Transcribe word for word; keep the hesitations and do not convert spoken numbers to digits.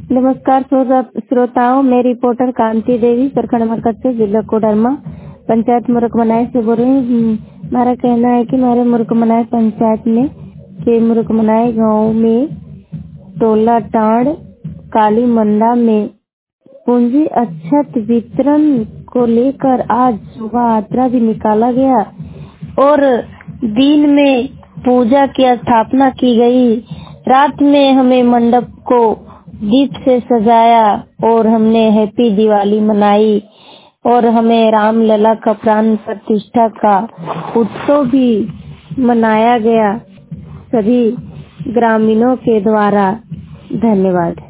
नमस्कार श्रो- श्रोताओं, मैं रिपोर्टर कांति देवी प्रखंड मरकज से जिला कोडरमा पंचायत मुरुकमनाई से बोल रही हूँ। हमारा कहना है कि हमारे मुरुकमनाई पंचायत में के मुरुकमनाई गांव में टोला टांड काली मंडा में पूंजी अक्षत वितरण को लेकर आज शोभा यात्रा भी निकाला गया और दिन में पूजा की स्थापना की गई। रात में हमें मंडप को दीप से सजाया और हमने हैप्पी दिवाली मनाई और हमें रामलला का प्राण प्रतिष्ठा का उत्सव भी मनाया गया सभी ग्रामीणों के द्वारा। धन्यवाद।